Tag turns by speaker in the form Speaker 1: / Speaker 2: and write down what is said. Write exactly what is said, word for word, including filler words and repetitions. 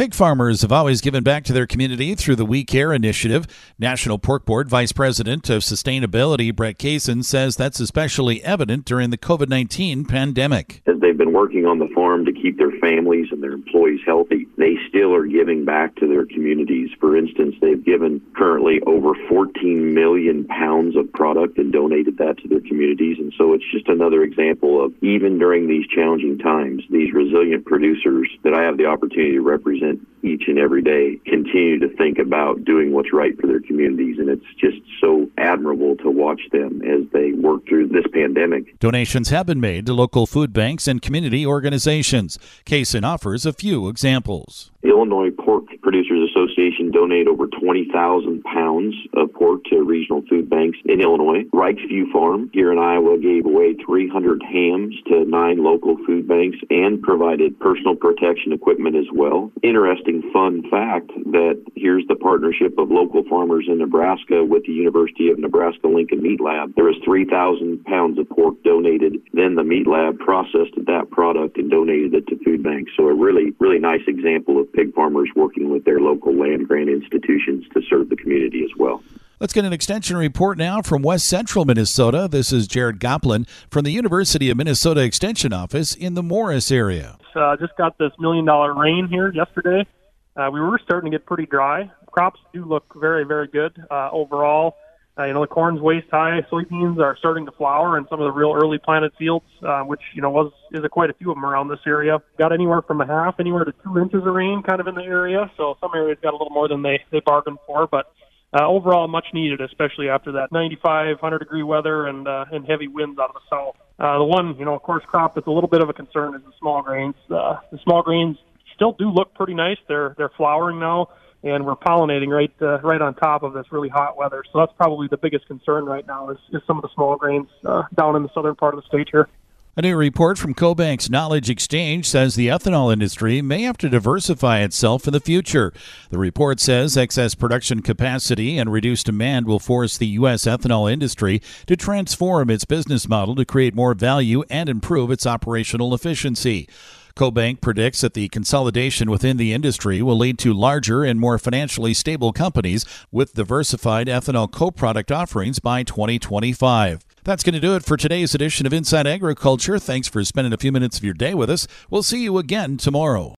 Speaker 1: Pig farmers have always given back to their community through the We Care initiative. National Pork Board Vice President of Sustainability Brett Kaysen says that's especially evident during the covid nineteen pandemic.
Speaker 2: As they've been working on the farm to keep their families and their employees healthy, they still are giving back to their communities. For instance, they've given currently over fourteen million pounds of product and donated that to their communities. And so it's just another example of, even during these challenging times, these resilient producers that I have the opportunity to represent each and every day continue to think about doing what's right for their communities. And it's just so admirable to watch them as they work through this pandemic.
Speaker 1: Donations have been made to local food banks and community organizations. Kaysen offers a few examples.
Speaker 2: The Illinois Pork Producers Association donated over twenty thousand pounds of pork to regional food banks in Illinois. Reich's View Farm here in Iowa gave away three hundred hams to nine local food banks and provided personal protection equipment as well. Interesting fun fact that here's the partnership of local farmers in Nebraska with the University of Nebraska-Lincoln Meat Lab. There was three thousand pounds of pork donated. Then the meat lab processed that product and donated it to food banks. So a really, really nice example of pig farmers working with their local land grant institutions to serve the community as well.
Speaker 1: Let's get an extension report now from West Central Minnesota. This is Jared Goplin from the University of Minnesota Extension Office in the Morris area.
Speaker 3: Uh, just got this million dollar rain here yesterday. Uh, we were starting to get pretty dry. Crops do look very, very good uh, overall. Uh, you know, the corn's waist high. Soybeans are starting to flower in some of the real early planted fields, uh, which, you know, was is a quite a few of them around this area. Got anywhere from a half, anywhere to two inches of rain kind of in the area. So some areas got a little more than they, they bargained for. But uh, overall, much needed, especially after that ninety-five, one hundred degree weather and uh, and heavy winds out of the south. Uh, the one, you know, of course, crop that's a little bit of a concern is the small grains. Uh, the small grains still do look pretty nice. They're they're flowering now, and we're pollinating right uh, right on top of this really hot weather. So that's probably the biggest concern right now is, is some of the small grains uh, down in the southern part of the state here.
Speaker 1: A new report from CoBank's Knowledge Exchange says the ethanol industry may have to diversify itself in the future. The report says excess production capacity and reduced demand will force the U S ethanol industry to transform its business model to create more value and improve its operational efficiency. CoBank predicts that the consolidation within the industry will lead to larger and more financially stable companies with diversified ethanol co-product offerings by twenty twenty-five. That's going to do it for today's edition of Inside Agriculture. Thanks for spending a few minutes of your day with us. We'll see you again tomorrow.